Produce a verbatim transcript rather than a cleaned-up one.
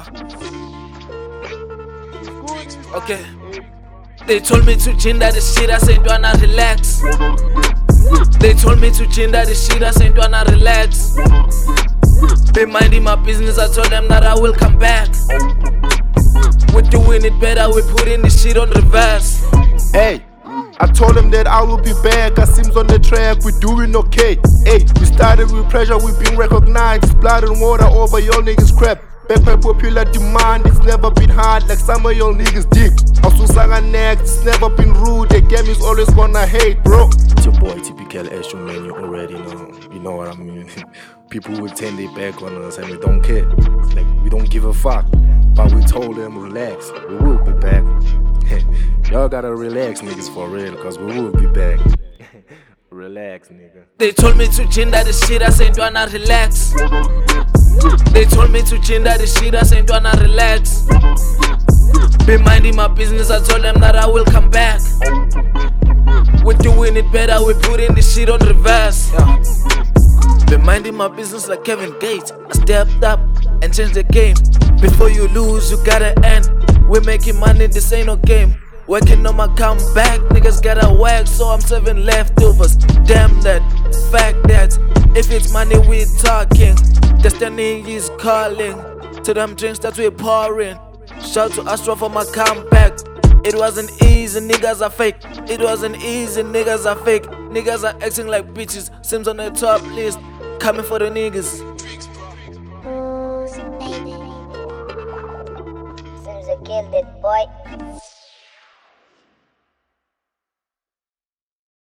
Yeah. Okay. They told me to jinda the shit, I said wanna relax. They told me to jinda the shit, I said wanna relax. Be minding my business, I told them that I will come back. We're doing it better, we're putting this shit on reverse. Hey, I told them that I will be back. I seems on the track, we're doing okay. Hey, we started with pressure, we've been recognized. It's blood and water over your niggas crap. Back by popular demand, it's never been hard like some of your niggas dig. Also sang next, it's never been rude. The game is always gonna hate, bro. It's your boy T P K Eshu, man, you already know. You know what I mean? People will turn their back on us and we don't care. Like, we don't give a fuck. But we told them, relax, we will be back. Y'all gotta relax, niggas, for real, cause we will be back. Relax, nigga. They told me to jinda the shit, I said wanna relax. They told me to jinda the shit, I said wanna relax. Be minding my business, I told them that I will come back. We're doing it better, we're putting this shit on reverse. Yeah. Be minding my business like Kevin Gates. I stepped up and changed the game. Before you lose, you gotta end. We're making money, this ain't no game. Working on my comeback, niggas gotta work, so I'm serving leftovers. Damn that, fact that, if it's money we talking, destiny is calling. To them drinks that we pouring. Shout to Astro for my comeback. It wasn't easy, niggas are fake. It wasn't easy, niggas are fake. Niggas are acting like bitches, Sims on the top list, coming for the niggas. Sims a killed it, boy.